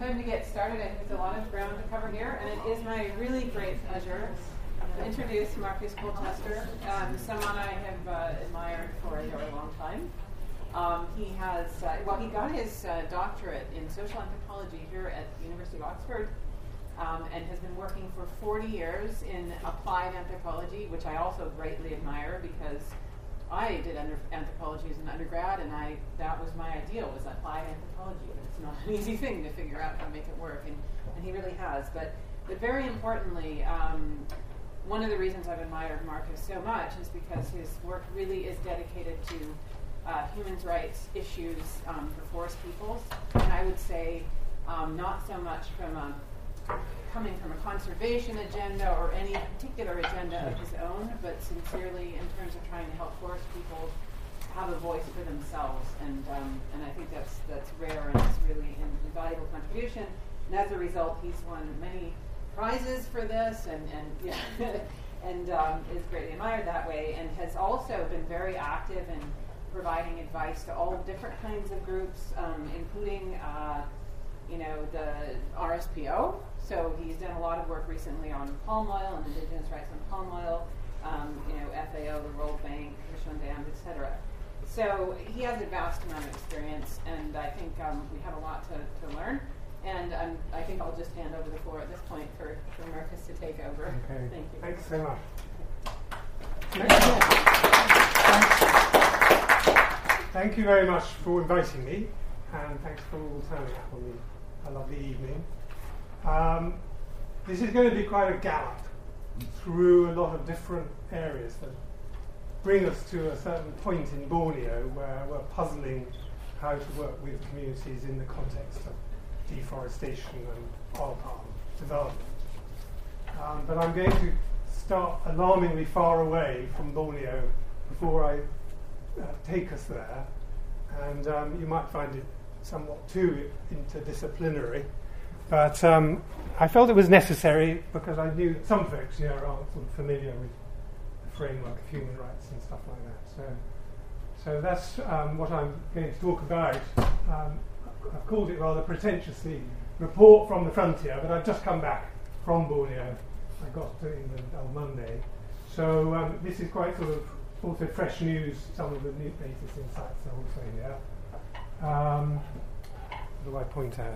Time to get started. I think there's a lot of ground to cover here, and it is my really great pleasure to introduce Marcus Colchester, someone I have admired for a very long time. He has, he got his doctorate in social anthropology here at the University of Oxford, and has been working for 40 years in applied anthropology, which I also greatly admire because I did anthropology as an undergrad, and that was my ideal, was applied anthropology. But it's not an easy thing to figure out how to make it work, and he really has. But very importantly, one of the reasons I've admired Marcus so much is because his work really is dedicated to human rights issues for forest peoples, and I would say not so much from coming from a conservation agenda or any particular agenda of his own, but sincerely in terms of trying to help forest people have a voice for themselves, and I think that's rare, and it's really an invaluable contribution. And as a result, he's won many prizes for this, and is greatly admired that way, and has also been very active in providing advice to all different kinds of groups, including the RSPO. So he's done a lot of work recently on palm oil and indigenous rights on palm oil, FAO, the World Bank, Mission Dams, etc. So he has a vast amount of experience, and I think we have a lot to learn. And I think I'll just hand over the floor at this point for Marcus to take over. Okay. Thank you. Thanks so much. Thank you very much for inviting me, and thanks for all turning up on a lovely evening. This is going to be quite a gallop through a lot of different areas that bring us to a certain point in Borneo where we're puzzling how to work with communities in the context of deforestation and oil palm development. But I'm going to start alarmingly far away from Borneo before I take us there, and you might find it somewhat too interdisciplinary, but I felt it was necessary because I knew that some folks here aren't sort of familiar with the framework of human rights and stuff like that. So that's what I'm going to talk about. I've called it rather pretentiously Report from the Frontier, but I've just come back from Borneo. I got to England on Monday. So this is quite sort of also fresh news. Some of the new latest insights are also here. What do I point out?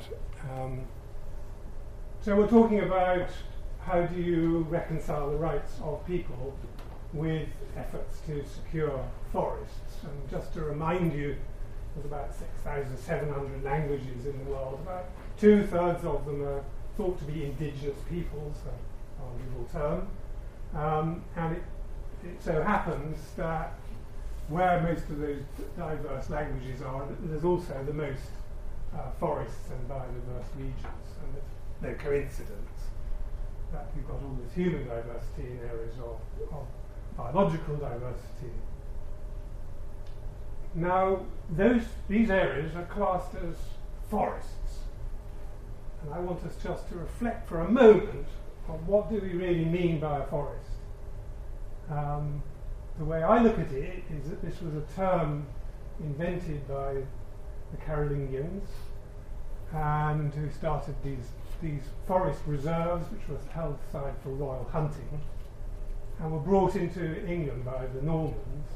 So we're talking about how do you reconcile the rights of people with efforts to secure forests. And just to remind you, there's about 6,700 languages in the world. About 2/3 of them are thought to be indigenous peoples, an arguable term. And it so happens that where most of those diverse languages are, there's also the most forests and biodiverse regions. And it's no coincidence that we've got all this human diversity in areas of biological diversity. Now, these areas are classed as forests. And I want us just to reflect for a moment on what do we really mean by a forest. The way I look at it is that this was a term invented by the Carolingians, and who started these forest reserves, which were held aside for royal hunting, and were brought into England by the Normans.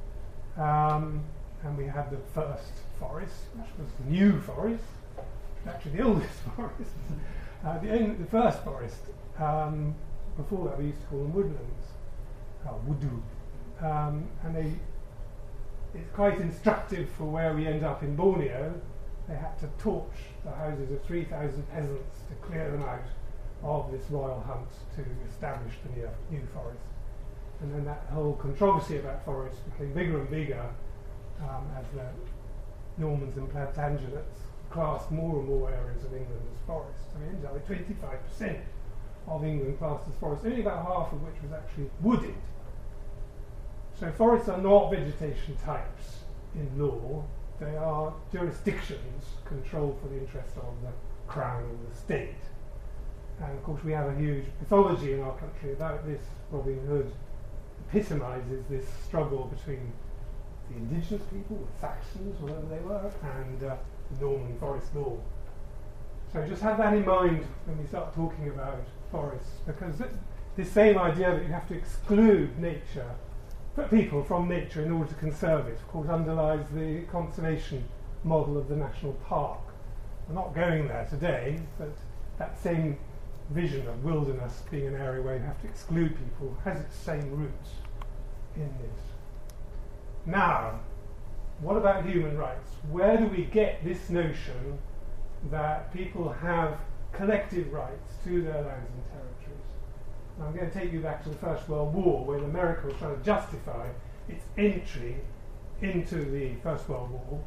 And we had the first forest, which was the New Forest, actually the oldest forest. The first forest, before that we used to call them woodlands, wudu. And it's quite instructive for where we end up in Borneo. They had to torch the houses of 3,000 peasants to clear them out of this royal hunt to establish the new forest. And then that whole controversy about forests became bigger and bigger as the Normans and Plantagenets classed more and more areas of England as forests. I mean, it ended up with 25% of England classed as forests, only about half of which was actually wooded. So forests are not vegetation types in law. They are jurisdictions controlled for the interest of the crown or the state. And of course we have a huge mythology in our country about this. Robin Hood epitomises this struggle between the indigenous people, the Saxons, whatever they were, and the Norman forest law. So just have that in mind when we start talking about forests, because this same idea that you have to exclude nature, people from nature in order to conserve it, of course, underlies the conservation model of the national park. We're not going there today, but that same vision of wilderness being an area where you have to exclude people has its same roots in this. Now, what about human rights? Where do we get this notion that people have collective rights to their lands and territories? Now, I'm going to take you back to the First World War, when America was trying to justify its entry into the First World War,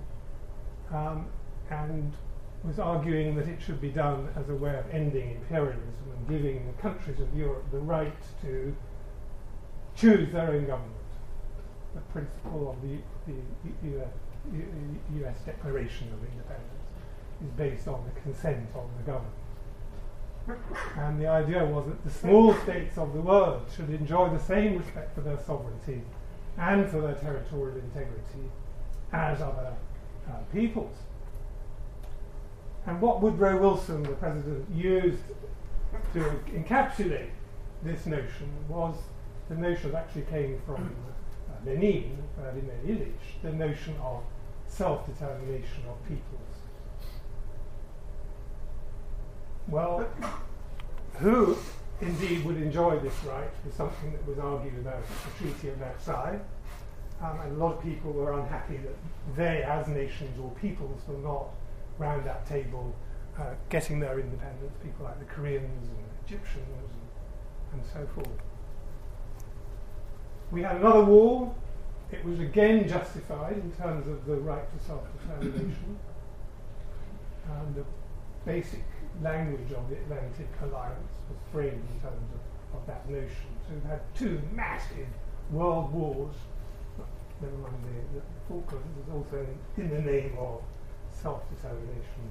and was arguing that it should be done as a way of ending imperialism and giving the countries of Europe the right to choose their own government. The principle of the US Declaration of Independence is based on the consent of the government. And the idea was that the small states of the world should enjoy the same respect for their sovereignty and for their territorial integrity as other peoples. And what Woodrow Wilson, the president, used to encapsulate this notion was the notion that actually came from Lenin, Vladimir Ilyich, the notion of self-determination of peoples. Well, who indeed would enjoy this right was something that was argued about at the Treaty of Versailles, and a lot of people were unhappy that they, as nations or peoples, were not round that table getting their independence, people like the Koreans and Egyptians and so forth. We had another war. It was again justified in terms of the right to self-determination. The basic language of the Atlantic Alliance was framed in terms of that notion. So we've had two massive world wars, never mind the Falklands, is also in the name of self-determination.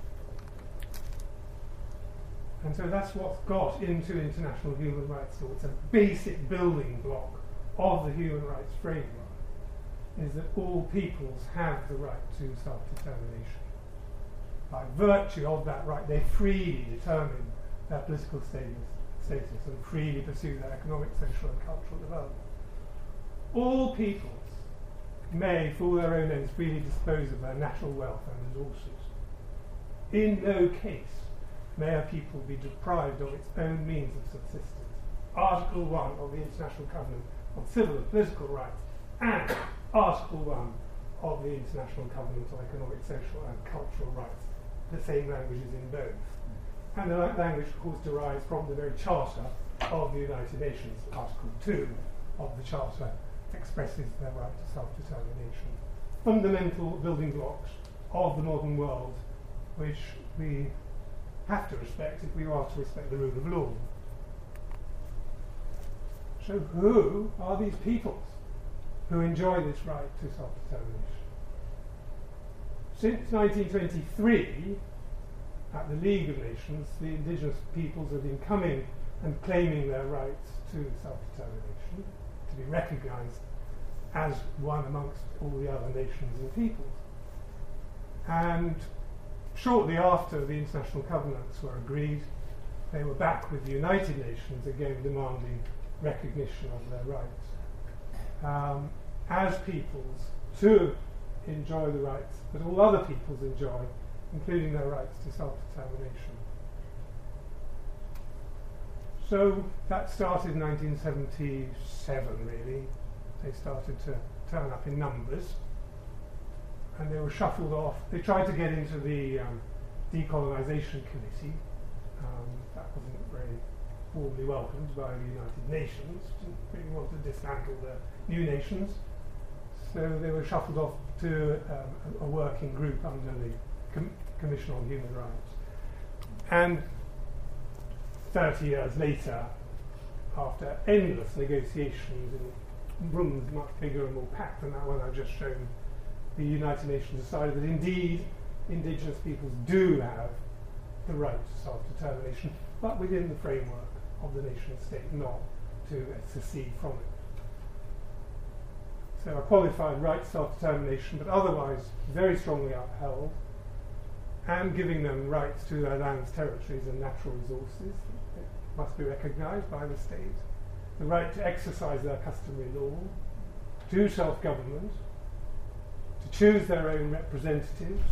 And so that's what's got into international human rights law. It's a basic building block of the human rights framework, is that all peoples have the right to self-determination. By virtue of that right, they freely determine their political status and freely pursue their economic, social and cultural development. All peoples may, for their own ends, freely dispose of their natural wealth and resources. In no case may a people be deprived of its own means of subsistence. Article 1 of the International Covenant of Civil and Political Rights and Article 1 of the International Covenant of Economic, Social and Cultural Rights. The same language is in both. And the language, of course, derives from the very Charter of the United Nations. Article 2 of the Charter expresses their right to self-determination. Fundamental building blocks of the modern world, which we have to respect if we are to respect the rule of law. So who are these peoples who enjoy this right to self-determination? Since 1923, at the League of Nations, the indigenous peoples have been coming and claiming their rights to self-determination, to be recognised as one amongst all the other nations and peoples. And shortly after the international covenants were agreed, they were back with the United Nations again demanding recognition of their rights as peoples to enjoy the rights that all other peoples enjoy, including their rights to self-determination. So that started in 1977, really. They started to turn up in numbers, and they were shuffled off. They tried to get into the Decolonisation Committee. That wasn't very warmly welcomed by the United Nations. Didn't really want to dismantle the new nations. So they were shuffled off to a working group under the Commission on Human Rights. And 30 years later, after endless negotiations in rooms much bigger and more packed than that one I've just shown, the United Nations decided that indeed indigenous peoples do have the right to self-determination, but within the framework of the nation state, not to secede from it. So a qualified right to self-determination, but otherwise very strongly upheld. and giving them rights to their lands, territories and natural resources that must be recognised by the state, the right to exercise their customary law, to self-government, to choose their own representatives,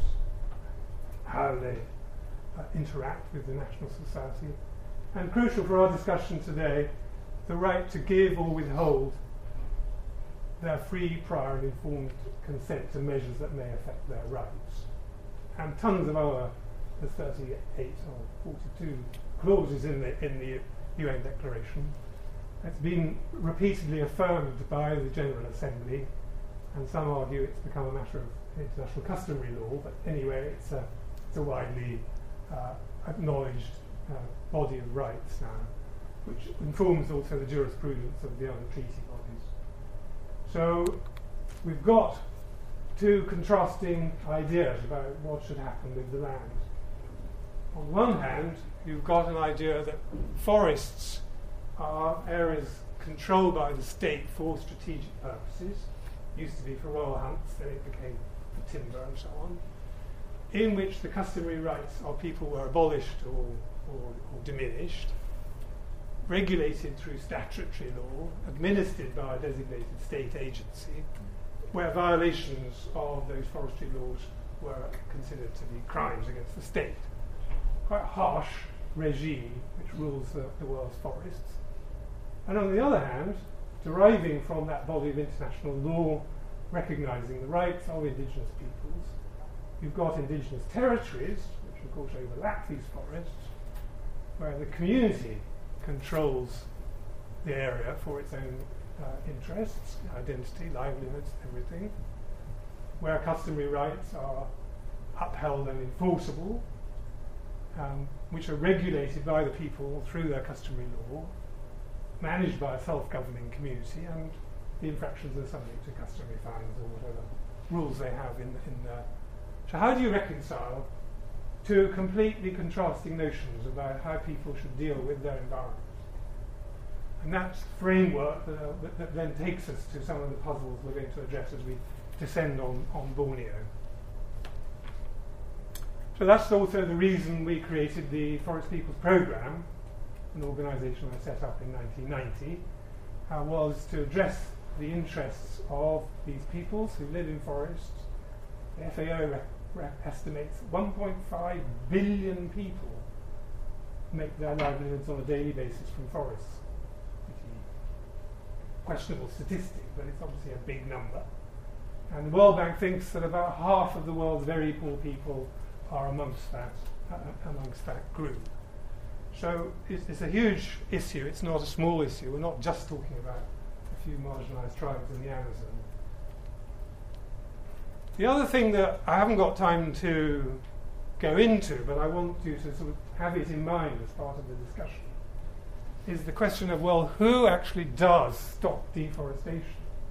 how they interact with the national society, and crucial for our discussion today, the right to give or withhold their free, prior and informed consent to measures that may affect their rights. And tons of other, there's 38 or 42 clauses in the UN Declaration. It's been repeatedly affirmed by the General Assembly, and some argue it's become a matter of international customary law, but anyway, it's a widely acknowledged body of rights now, which informs also the jurisprudence of the other treaty bodies. So we've got two contrasting ideas about what should happen with the land. On one hand, you've got an idea that forests are areas controlled by the state for strategic purposes. Used to be for royal hunts, then it became for timber and so on, in which the customary rights of people were abolished or diminished, regulated through statutory law, administered by a designated state agency, where violations of those forestry laws were considered to be crimes against the state. Quite a harsh regime which rules the world's forests. And on the other hand, deriving from that body of international law recognising the rights of indigenous peoples, you've got indigenous territories, which of course overlap these forests, where the community controls the area for its own interests, identity, livelihoods, everything, where customary rights are upheld and enforceable, which are regulated by the people through their customary law, managed by a self-governing community, and the infractions are subject to customary fines or whatever rules they have in there. So how do you reconcile two completely contrasting notions about how people should deal with their environment? And that's the framework that then takes us to some of the puzzles we're going to address as we descend on Borneo. So that's also the reason we created the Forest Peoples Programme, an organisation I set up in 1990, was to address the interests of these peoples who live in forests. The FAO estimates 1.5 billion people make their livelihoods on a daily basis from forests. Questionable statistic, but it's obviously a big number. And the World Bank thinks that about half of the world's very poor people are amongst that group. So it's a huge issue. It's not a small issue. We're not just talking about a few marginalised tribes in the Amazon. The other thing that I haven't got time to go into, but I want you to sort of have it in mind as part of the discussion, is the question of, well, who actually does stop deforestation?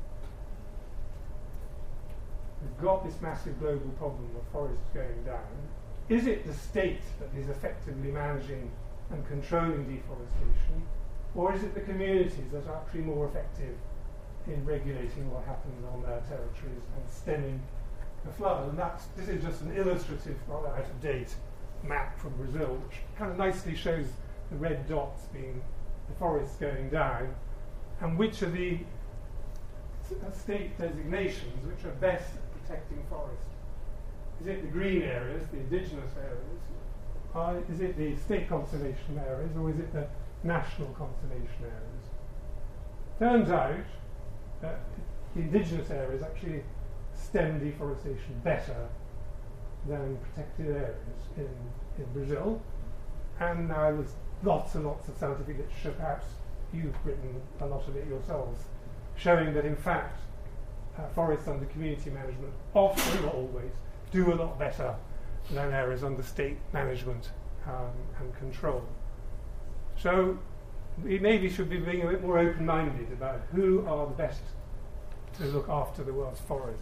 We've got this massive global problem of forests going down. Is it the state that is effectively managing and controlling deforestation, or is it the communities that are actually more effective in regulating what happens on their territories and stemming the flood? And this is just an illustrative, rather out-of-date map from Brazil, which kind of nicely shows the red dots being the forests going down, and which are the state designations which are best at protecting forests. Is it the green areas, the indigenous areas? Is it the state conservation areas, or is it the national conservation areas? Turns out that the indigenous areas actually stem deforestation better than protected areas in Brazil. And now there's lots and lots of scientific literature, perhaps you've written a lot of it yourselves, showing that in fact forests under community management often, not always, do a lot better than areas under state management and control. So we maybe should be being a bit more open-minded about who are the best to look after the world's forests.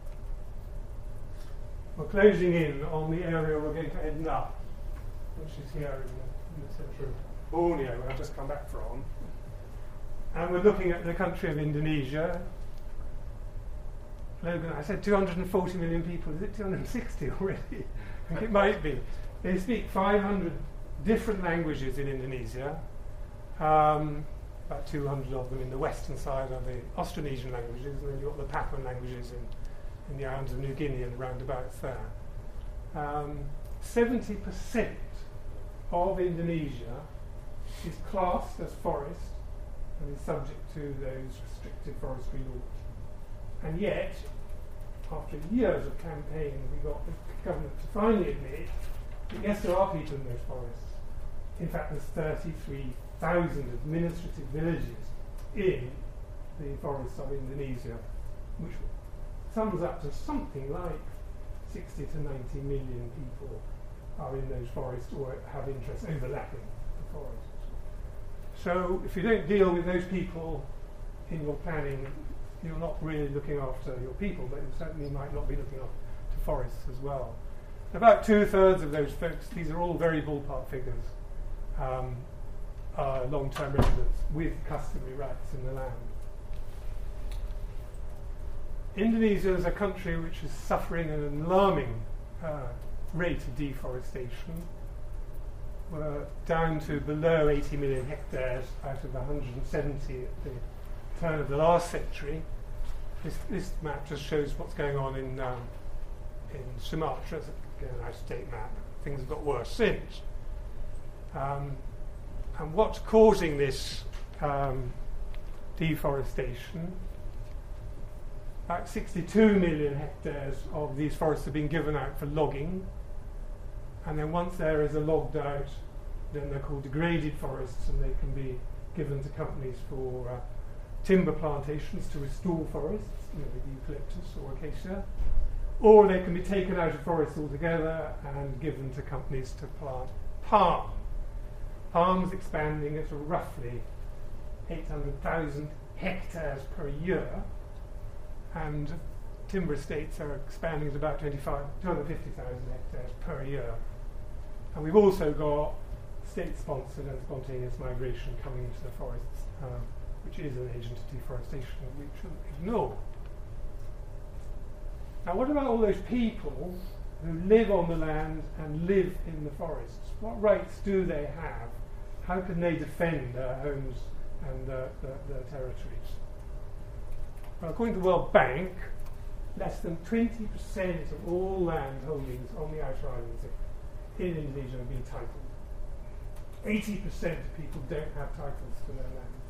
We're closing in on the area we're going to end up, which is here in the centre of Borneo, where I've just come back from. And we're looking at the country of Indonesia. Logan, I said 240 million people. Is it 260 already? I think it might be. They speak 500 different languages in Indonesia. About 200 of them in the western side are the Austronesian languages, and then you've got the Papuan languages in the islands of New Guinea and roundabouts there. 70% of Indonesia is classed as forest and is subject to those restricted forestry laws. And yet, after years of campaigning, we got the government to finally admit that yes, there are people in those forests. In fact, there's 33,000 administrative villages in the forests of Indonesia, which sums up to something like 60 to 90 million people are in those forests or have interests overlapping the forests. So if you don't deal with those people in your planning, you're not really looking after your people, but you certainly might not be looking after forests as well. About 2/3 of those folks, these are all very ballpark figures, are long-term residents with customary rights in the land. Indonesia is a country which is suffering an alarming rate of deforestation. We're down to below 80 million hectares out of 170 at the turn of the last century. This map just shows what's going on in Sumatra. It's again an out-of-date map. Things have got worse since. And what's causing this deforestation? About 62 million hectares of these forests have been given out for logging. And then once areas are logged out, then they're called degraded forests, and they can be given to companies for timber plantations to restore forests, with eucalyptus or acacia. Or they can be taken out of forests altogether and given to companies to plant palm. Palm's expanding at roughly 800,000 hectares per year, and timber estates are expanding at about 250,000 hectares per year. And we've also got state-sponsored and spontaneous migration coming into the forests, which is an agent of deforestation that we shouldn't ignore. Now, what about all those people who live on the land and live in the forests? What rights do they have? How can they defend their homes and their territories? Well, according to the World Bank, less than 20% of all land holdings on the outer islands in Indonesia have been titled. 80% of people don't have titles to their lands.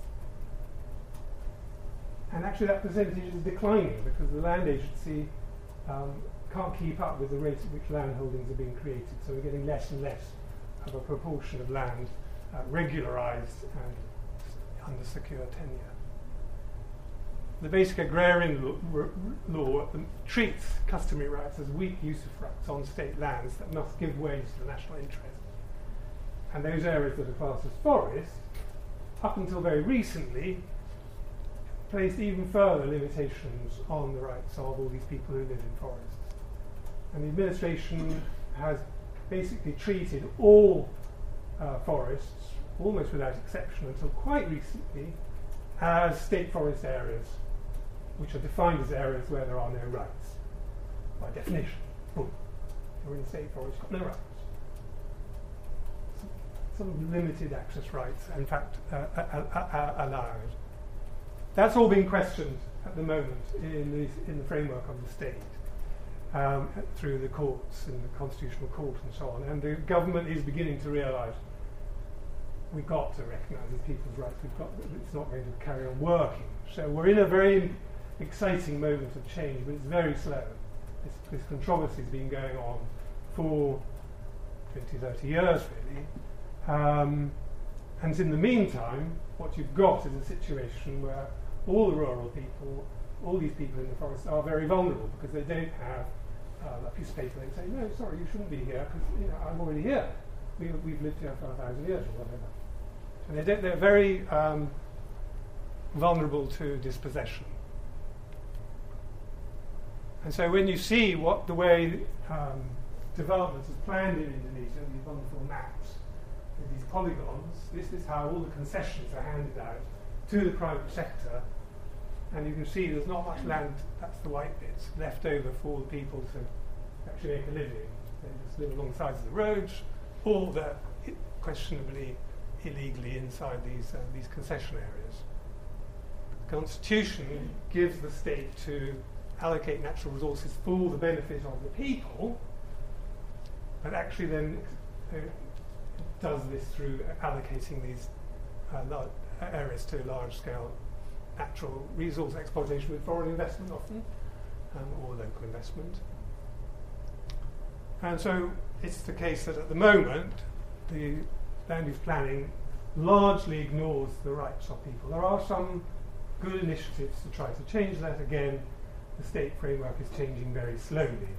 And actually that percentage is declining because the land agency can't keep up with the rate at which land holdings are being created. So we're getting less and less of a proportion of land regularised and under secure tenure. The basic agrarian law treats customary rights as weak usufructs on state lands that must give way to the national interest. And those areas that are classed as forest, up until very recently, placed even further limitations on the rights of all these people who live in forests. And the administration has basically treated all forests, almost without exception until quite recently, as state forest areas, which are defined as areas where there are no rights. By definition, boom, you're in state forest, you've got no rights. Some limited access rights, in fact, allowed. That's all being questioned at the moment in the framework of the state, through the courts and the Constitutional Court and so on. And the government is beginning to realise we've got to recognise these people's rights. It's not going to carry on working. So we're in a very exciting moment of change, but it's very slow. This controversy has been going on for 20, 30 years, really. And in the meantime, what you've got is a situation where all the rural people, all these people in the forest are very vulnerable because they don't have a piece of paper. They say, no, sorry, you shouldn't be here because I'm already here. We've lived here for 1,000 years or whatever. And they're very vulnerable to dispossession. And so when you see the way development is planned in Indonesia, these wonderful maps, with these polygons, this is how all the concessions are handed out to the private sector. And you can see there's not much land, that's the white bits, left over for the people to actually make a living. They just live along the sides of the roads, or they're questionably illegally inside these concession areas. The Constitution gives the state to allocate natural resources for the benefit of the people, but actually then does this through allocating these areas to large-scale natural resource exploitation with foreign investment often, or local investment. And so it's the case that at the moment the land use planning largely ignores the rights of people. There are some good initiatives to try to change that. Again, the state framework is changing very slowly.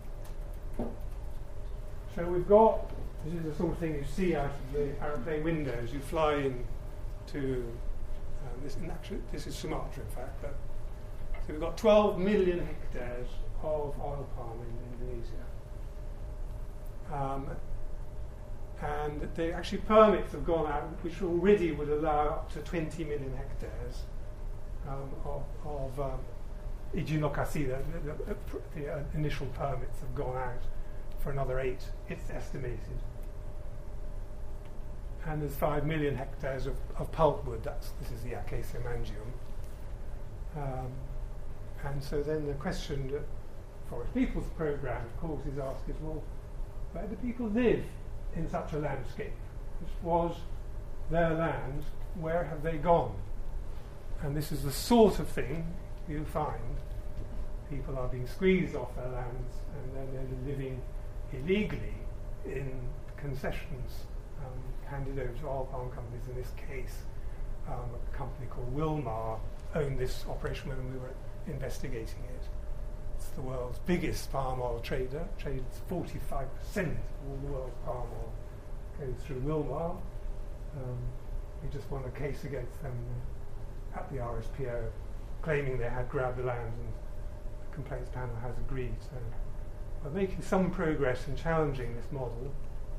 So we've got, this is the sort of thing you see out of the aeroplane windows. You fly in to, this is Sumatra in fact, but so we've got 12 million hectares of oil palm in Indonesia. And actually permits have gone out which already would allow up to 20 million hectares of izin lokasi. The initial permits have gone out for another 8, it's estimated. And there's 5 million hectares of pulpwood. This is the Acacia mangium. And so then the question that Forest People's Programme, of course, is asked is, well, where do people live in such a landscape? This was their land. Where have they gone? And this is the sort of thing you find. People are being squeezed off their lands, and then they're living illegally in concessions handed over to oil palm companies. In this case, a company called Wilmar owned this operation when we were investigating it. It's the world's biggest palm oil trader. Trades 45% of all the world's palm oil goes through Wilmar. We just won a case against them at the RSPO, claiming they had grabbed the land, and the complaints panel has agreed. So we're making some progress in challenging this model.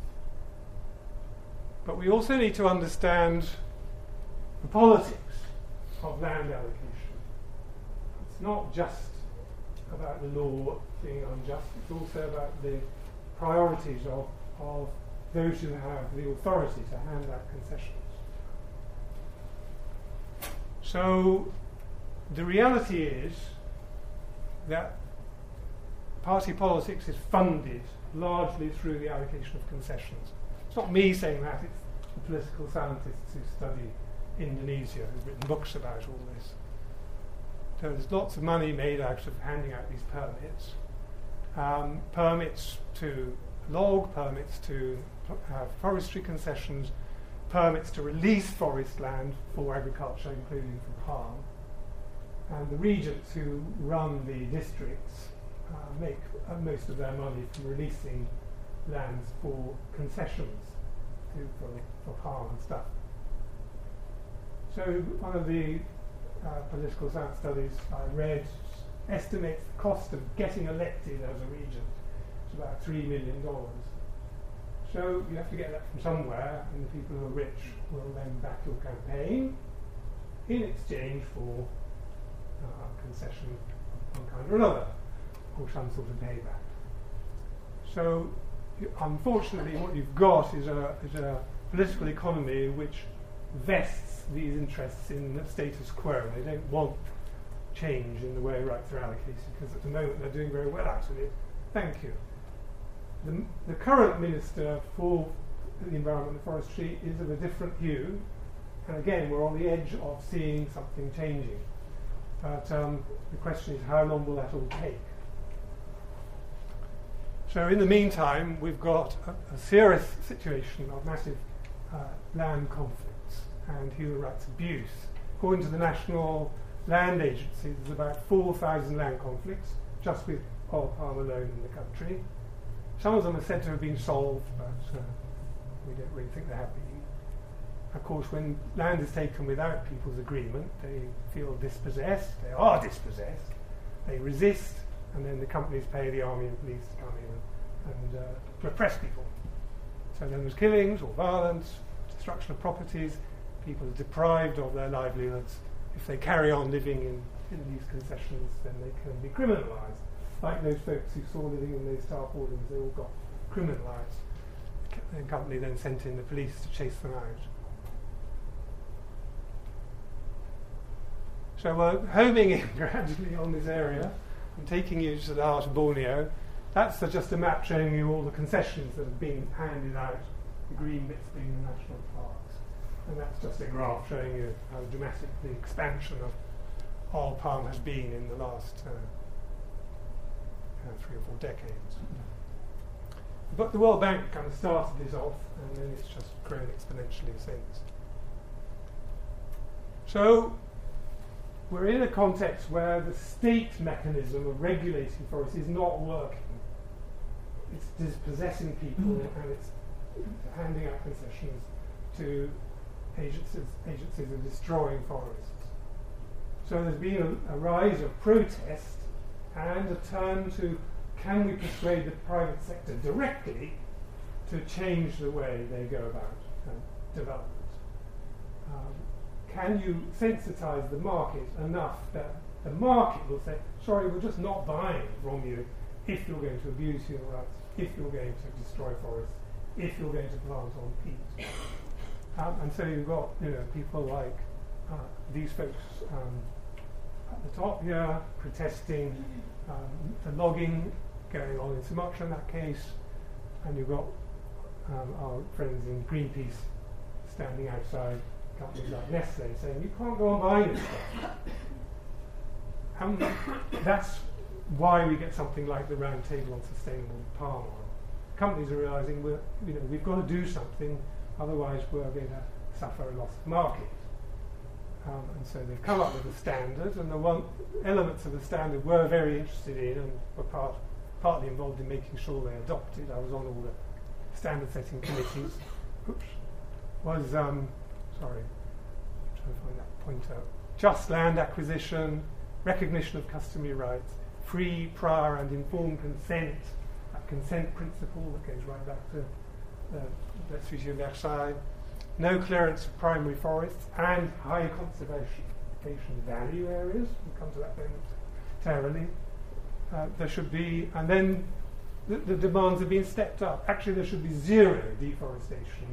But we also need to understand the politics of land allocation. It's not just about the law being unjust, it's also about the priorities of those who have the authority to hand out concessions. So the reality is that party politics is funded largely through the allocation of concessions. It's not me saying that, it's the political scientists who study Indonesia, who've written books about all this. So there's lots of money made out of handing out these permits. Permits to log, permits to forestry concessions, permits to release forest land for agriculture, including for palm. And the regents who run the districts make most of their money from releasing lands for concessions for palm and stuff. So one of the political science studies I read estimates the cost of getting elected as a regent. It's about $3 million. So you have to get that from somewhere, and the people who are rich will then back your campaign in exchange for concession of one kind or another, or some sort of payback. So unfortunately what you've got is a political economy which vests these interests in the status quo. They don't want change in the way rights are allocated, because at the moment they're doing very well out of it. Thank you. The current Minister for the Environment and Forestry is of a different hue, and again we're on the edge of seeing something changing. But the question is, how long will that all take? So in the meantime, we've got a serious situation of massive land conflicts and human rights abuse. According to the National Land Agency, there's about 4,000 land conflicts just with oil palm alone in the country. Some of them are said to have been solved, but we don't really think they have been. Of course, when land is taken without people's agreement, they feel dispossessed, they are dispossessed, they resist, and then the companies pay the army and police to come in and repress people. So then there's killings or violence, destruction of properties, people are deprived of their livelihoods. If they carry on living in these concessions, then they can be criminalised. Like those folks who saw living in those tarpaulins, they all got criminalised. The company then sent in the police to chase them out. So we're homing in gradually on this area and taking you to the heart of Borneo. That's just a map showing you all the concessions that have been handed out, the green bits being the national parks. And that's just a graph showing you how dramatic the expansion of oil palm has been in the last 3 or 4 decades. But the World Bank kind of started this off, and then it's just grown exponentially since. So we're in a context where the state mechanism of regulating forests is not working. It's dispossessing people and it's handing out concessions to agencies of destroying forests. So there's been a rise of protest and a turn to, can we persuade the private sector directly to change the way they go about development? Can you sensitize the market enough that the market will say, sorry, we're just not buying from you if you're going to abuse human rights, if you're going to destroy forests, if you're going to plant on peat. And so you've got people like these folks at the top here protesting the logging going on in Sumatra in that case, and you've got our friends in Greenpeace standing outside companies like Nestle saying you can't go and buy this stuff. That's why we get something like the Round Table on Sustainable Palm Oil. Companies are realising we've got to do something, otherwise we're going to suffer a loss of market. And so they've come up with a standard, and the elements of the standard we're very interested in and were partly involved in making sure they're adopted. I was on all the standard setting committees. Sorry, I'm trying to find that pointer. Just land acquisition, recognition of customary rights, free, prior and informed consent, that consent principle that goes right back to the Treaty of Versailles, no clearance of primary forests, and high conservation value areas. We'll come to that momentarily. There should be, and then the demands have been stepped up. Actually, there should be zero deforestation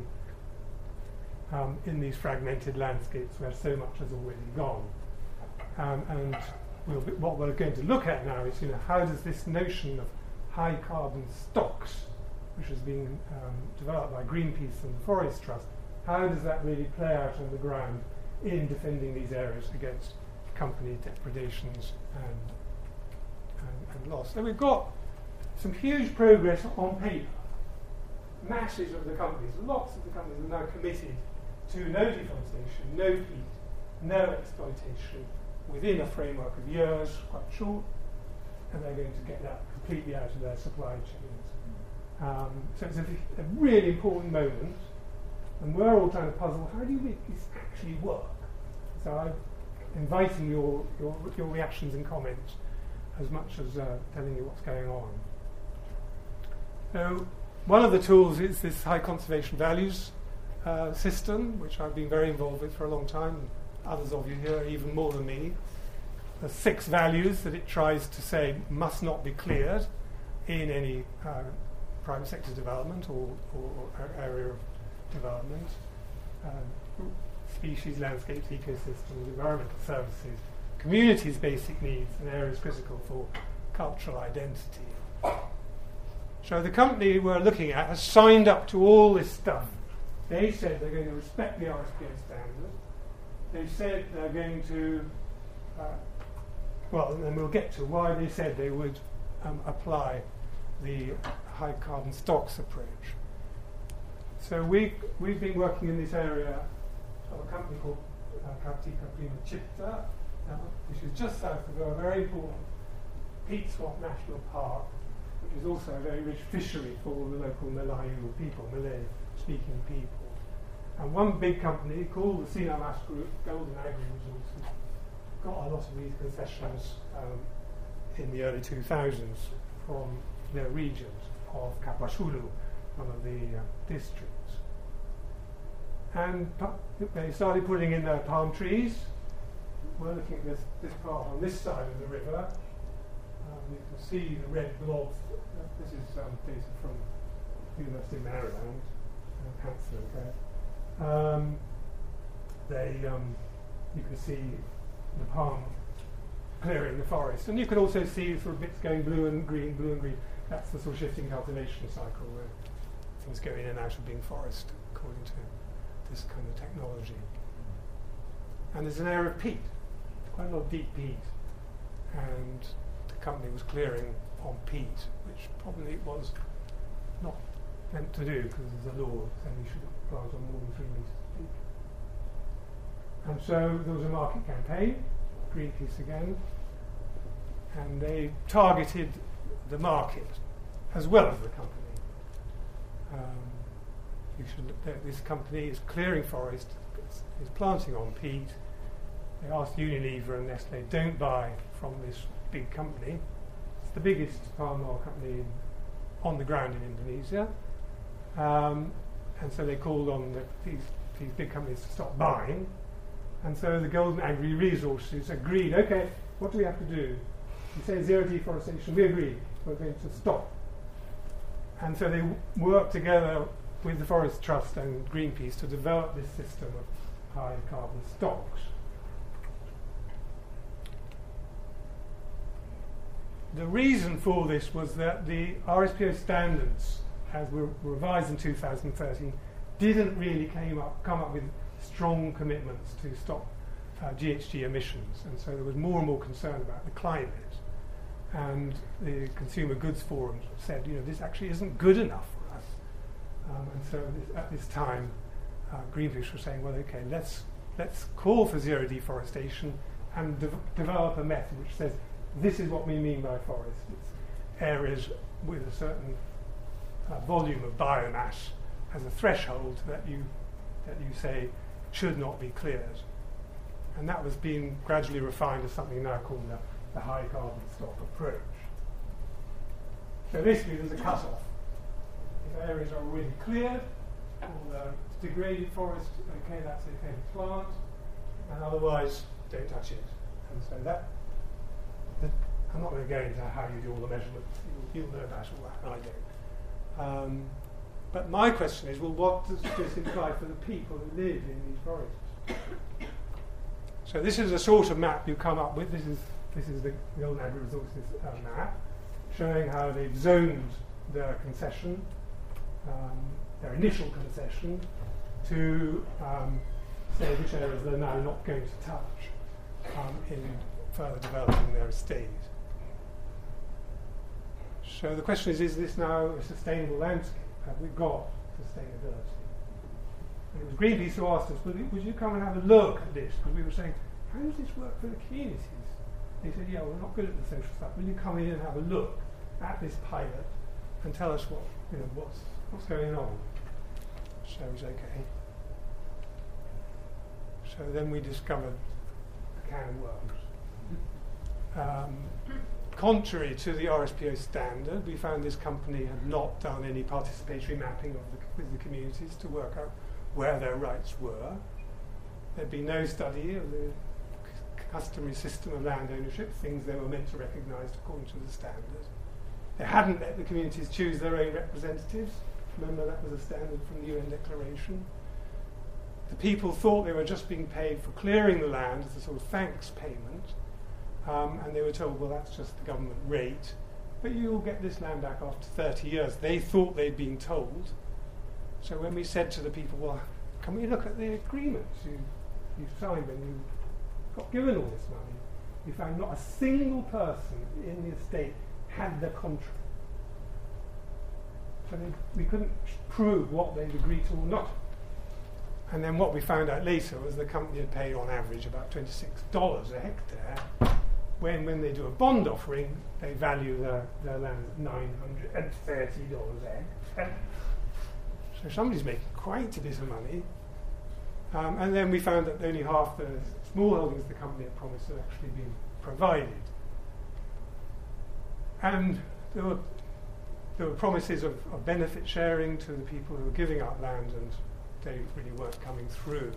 in these fragmented landscapes where so much has already gone. And what we're going to look at now is, how does this notion of high carbon stocks, which has been developed by Greenpeace and the Forest Trust, how does that really play out on the ground in defending these areas against company depredations and loss? So we've got some huge progress on paper. Masses of the companies, lots of the companies are now committed to no deforestation, no peat, no exploitation within a framework of years, quite short, and they're going to get that completely out of their supply chains. So it's a really important moment, and we're all trying to puzzle, how do you make this actually work? So I'm inviting your reactions and comments as much as telling you what's going on. So one of the tools is this high conservation values system, which I've been very involved with for a long time. Others of you here even more than me. The 6 values that it tries to say must not be cleared in any private sector development or area of development. Species, landscapes, ecosystems, environmental services, communities' basic needs, and areas critical for cultural identity. So the company we're looking at has signed up to all this stuff. They said they're going to respect the RSPO standard. They said they're going to, and then we'll get to why they said they would apply the high carbon stocks approach. So we've been working in this area of a company called Kartika Prima Chitta, which is just south of a very important peat swamp national park, which is also a very rich fishery for the local Malayu people, Malay-speaking people. And one big company called the Sinamas Group, Golden Agri Resources, got a lot of these concessions in the early 2000s from their regions of Kapashulu, one of the districts. And they started putting in their palm trees. We're looking at this part on this side of the river. You can see the red blobs. This is data from the University of Maryland, Hampton, okay. You can see the palm clearing the forest, and you can also see sort of bits going blue and green. That's the sort of shifting cultivation cycle where things go in and out of being forest according to this kind of technology. And there's an area of peat, quite a lot of deep peat, and the company was clearing on peat, which probably it was not meant to do because there's a law saying you shouldn't plant on more than 3 metres of peat. And so there was a market campaign, Greenpeace again, and they targeted the market as well as the company. This company is clearing forest, is planting on peat. They asked Unilever and Nestle, don't buy from this big company. It's the biggest palm oil company on the ground in Indonesia. And so they called on these big companies to stop buying. And so the Golden Agri Resources agreed, okay, what do we have to do? You say zero deforestation, we agree, we're going to stop. And so they worked together with the Forest Trust and Greenpeace to develop this system of high carbon stocks. The reason for this was that the RSPO standards, as were revised in 2013, didn't really come up with strong commitments to stop GHG emissions, and so there was more and more concern about the climate. And the Consumer Goods Forum said, this actually isn't good enough for us. And so at this time, Greenpeace was saying, well, okay, let's call for zero deforestation and develop a method which says this is what we mean by forest. It's areas with a certain volume of biomass as a threshold that you say should not be cleared. And that was being gradually refined as something now called the high carbon stock approach. So basically there's a cut-off. If areas are already cleared, or degraded forest, okay, that's okay to plant, and otherwise don't touch it. And so I'm not going to go into how you do all the measurements. You'll know about all that, and I don't. But my question is, well, what does this imply for the people who live in these forests? So this is a sort of map you come up with. This is the Golden Agri Resources map, showing how they've zoned their concession, their initial concession, to say which areas they're now not going to touch in further developing their estate. So the question is this now a sustainable landscape? Have we got sustainability? And it was Greenpeace who asked us, would you come and have a look at this? Because we were saying, how does this work for the communities? They said, yeah, we're not good at the social stuff. Will you come in and have a look at this pilot and tell us what's going on? So it was okay. So then we discovered a can of worms. Contrary to the RSPO standard, we found this company had not done any participatory mapping with the communities to work out where their rights were. There'd been no study of the customary system of land ownership, things they were meant to recognise according to the standard. They hadn't let the communities choose their own representatives. Remember, that was a standard from the UN Declaration. The people thought they were just being paid for clearing the land as a sort of thanks payment. And they were told, well, that's just the government rate, but you'll get this land back after 30 years. They thought they'd been told. So when we said to the people, well, can we look at the agreements you signed when you got given all this money, we found not a single person in the estate had the contract. So we couldn't prove what they'd agreed to or not. And then what we found out later was the company had paid on average about $26 a hectare. When they do a bond offering, they value their land at $930 a hectare. So somebody's making quite a bit of money. And then we found that only half the small holdings the company had promised had actually been provided. And there were promises of benefit sharing to the people who were giving up land, and they really weren't coming through.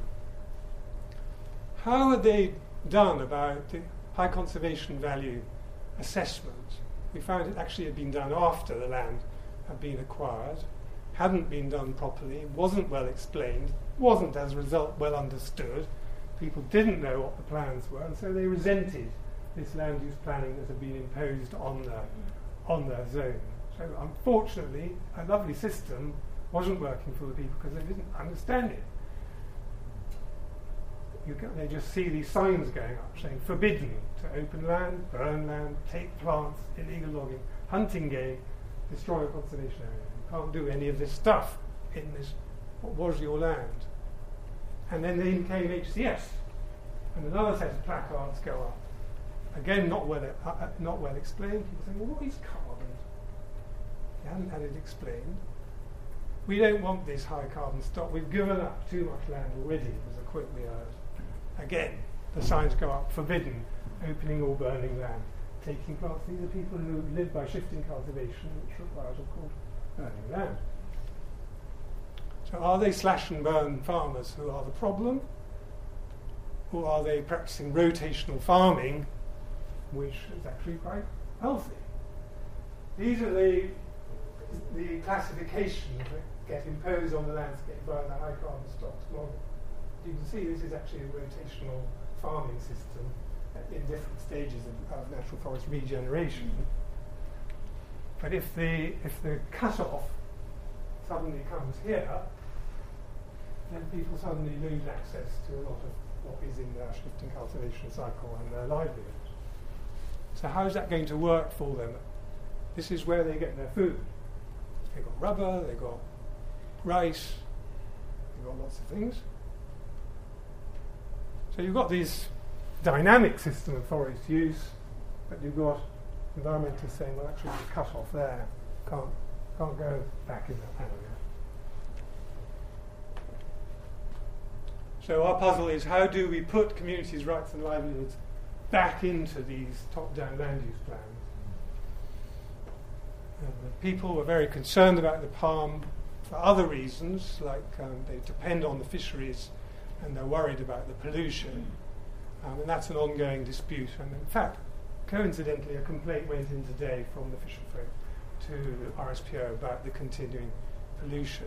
How had they done about the high conservation value assessment? We found it actually had been done after the land had been acquired. hadn't been done properly, wasn't well explained, wasn't as a result well understood. People didn't know what the plans were, and so they resented this land use planning that had been imposed on their zone. So unfortunately, a lovely system wasn't working for the people because they didn't understand it. They just see these signs going up saying forbidden to open land, burn land, take plants, illegal logging, hunting game, destroy a conservation area. You can't do any of this stuff in this, what was your land. And then they became HCS, and another set of placards go up. Again, not well explained. People saying, well, what is carbon? They hadn't had it explained. We don't want this high carbon stock. We've given up too much land already, was a quote we heard. Again, the signs go up, forbidden, opening or burning land, taking plants. These are people who live by shifting cultivation, which requires, of course, burning land. So are they slash and burn farmers who are the problem? Or are they practicing rotational farming, which is actually quite healthy? These are the classifications that get imposed on the landscape by the high carbon stocks model. You can see this is actually a rotational farming system in different stages of natural forest regeneration. But if the cut-off suddenly comes here, then people suddenly lose access to a lot of what is in their shifting cultivation cycle and their livelihoods. So how is that going to work for them? This is where they get their food. They've got rubber, they've got rice, they've got lots of things. So you've got this dynamic system of forest use, but you've got environmentalists saying, well, actually, the cut off there can't go back in that area. So our puzzle is, how do we put communities' rights and livelihoods back into these top-down land use plans? The people were very concerned about the palm for other reasons, like they depend on the fisheries and they're worried about the pollution. And that's an ongoing dispute. And in fact, coincidentally, a complaint went in today from the fisherfolk to RSPO about the continuing pollution.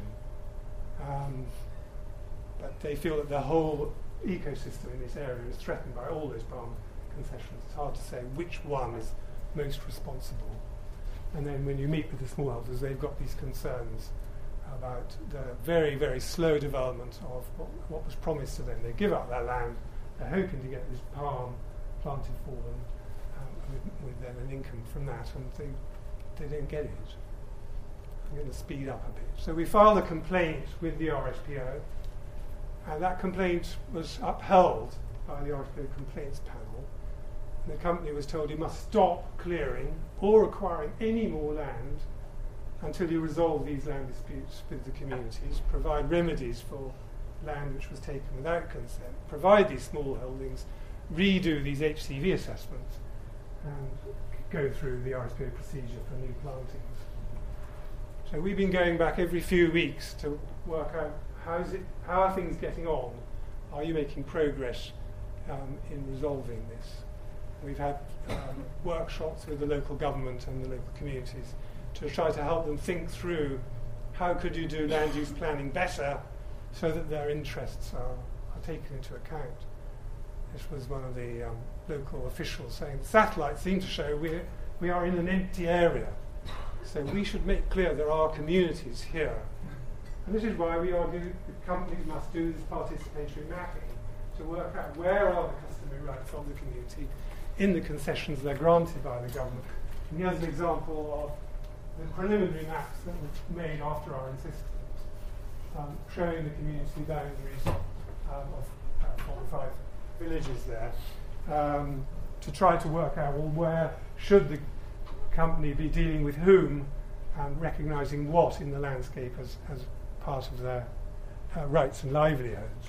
But they feel that the whole ecosystem in this area is threatened by all those palm concessions. It's hard to say which one is most responsible. And then when you meet with the smallholders, they've got these concerns about the very, very slow development of what was promised to them. They give up their land, they're hoping to get this palm planted for them, with then an income from that, and they don't get it. I'm going to speed up a bit. So we filed a complaint with the RSPO, and that complaint was upheld by the RSPO complaints panel. And the company was told you must stop clearing or acquiring any more land until you resolve these land disputes with the communities, provide remedies for land which was taken without consent, provide these small holdings, redo these HCV assessments, and go through the RSPO procedure for new plantings. So we've been going back every few weeks to work out how are things getting on? Are you making progress in resolving this? We've had workshops with the local government and the local communities to try to help them think through how could you do land use planning better so that their interests are taken into account. This was one of the local officials saying the satellites seem to show we are in an empty area, so we should make clear there are communities here. And this is why we argue that companies must do this participatory mapping to work out where are the customary rights of the community in the concessions they're granted by the government. And here's an example of the preliminary maps that were made after our insistence, showing the community boundaries of 45 villages there, to try to work out, well, where should the company be dealing with whom, and recognising what in the landscape as part of their rights and livelihoods.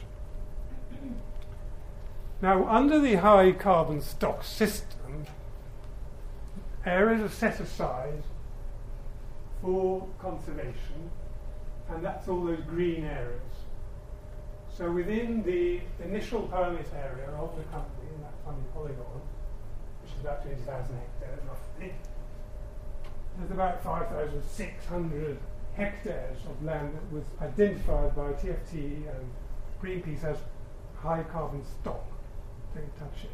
Now, under the high carbon stock system, areas are set aside for conservation, and that's all those green areas. So within the initial permit area of the company, in that funny polygon, which is about 20,000 hectares roughly, there's about 5,600 hectares of land that was identified by TFT and Greenpeace as high carbon stock. Don't touch it.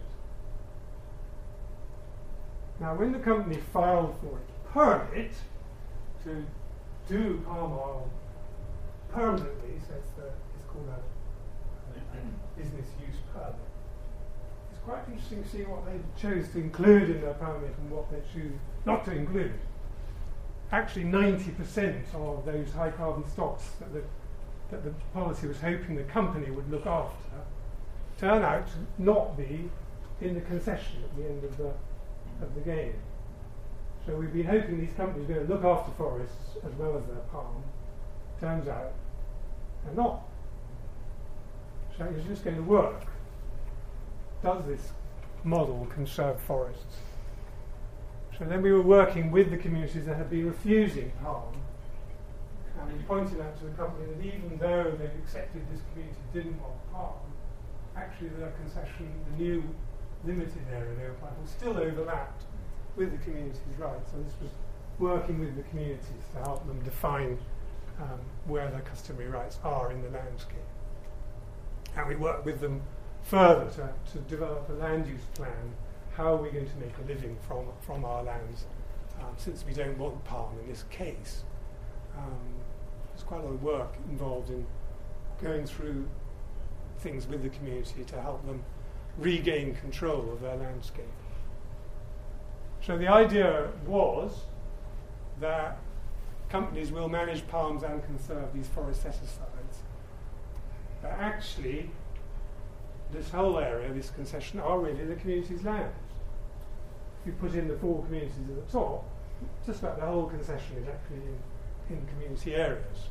Now, when the company filed for its permit to do palm oil permanently, so it's called a business use permit, it's quite interesting to see what they chose to include in their permit and what they choose not to include. Actually, 90% of those high carbon stocks that the policy was hoping the company would look after turn out to not be in the concession at the end of the game. So we've been hoping these companies are going to look after forests as well as their palm. Turns out they're not. So is this going to work? Does this model conserve forests? So then we were working with the communities that had been refusing palm, and we pointed out to the company that even though they've accepted this community didn't want palm, actually their concession, the new limited area they applied for, still overlapped with the community's rights. So this was working with the communities to help them define where their customary rights are in the landscape. And we worked with them further to develop a land use plan. How are we going to make a living from our lands, since we don't want palm in this case? There's quite a lot of work involved in going through things with the community to help them regain control of their landscape. So the idea was that companies will manage palms and conserve these forest set-asides. But actually, this whole area, this concession, are really the community's lands. If you put in the 4 communities at the top, just about the whole concession is actually in community areas.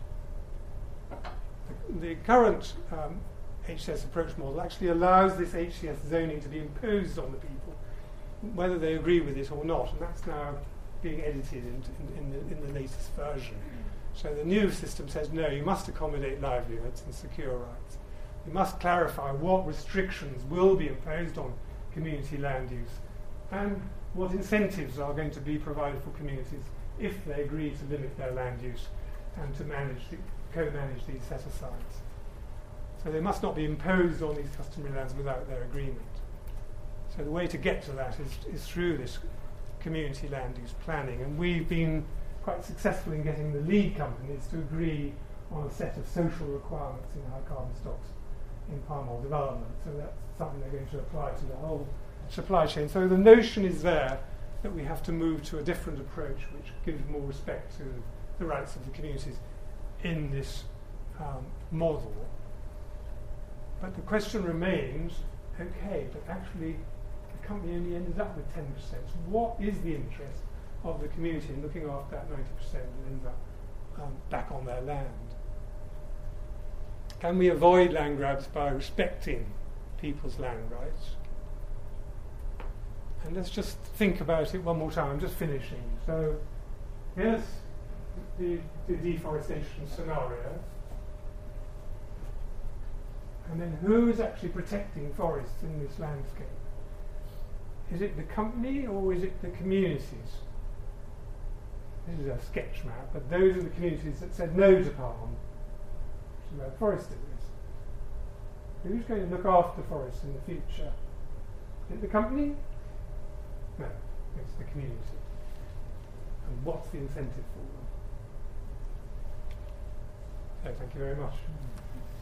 The current HCS approach model actually allows this HCS zoning to be imposed on the people, whether they agree with it or not, and that's now being edited in the latest version. So the new system says, no, you must accommodate livelihoods and secure rights. You must clarify what restrictions will be imposed on community land use and what incentives are going to be provided for communities if they agree to limit their land use and to co-manage these set-asides. So they must not be imposed on these customary lands without their agreement. So the way to get to that is through this community land use planning, and we've been quite successful in getting the lead companies to agree on a set of social requirements in high carbon stocks in palm oil development. So that's something they're going to apply to the whole supply chain. So the notion is there that we have to move to a different approach which gives more respect to the rights of the communities in this model. But the question remains, okay, but actually the company only ended up with 10%. So what is the interest of the community in looking after that 90% that ends up back on their land? Can we avoid land grabs by respecting people's land rights? And let's just think about it one more time. I'm just finishing. So here's the deforestation scenario. And then who is actually protecting forests in this landscape? Is it the company or is it the communities? This is a sketch map, but those are the communities that said no to palm, which is where forest is. Who's going to look after forests in the future? Is it the company? No, it's the community. And what's the incentive for them? So thank you very much.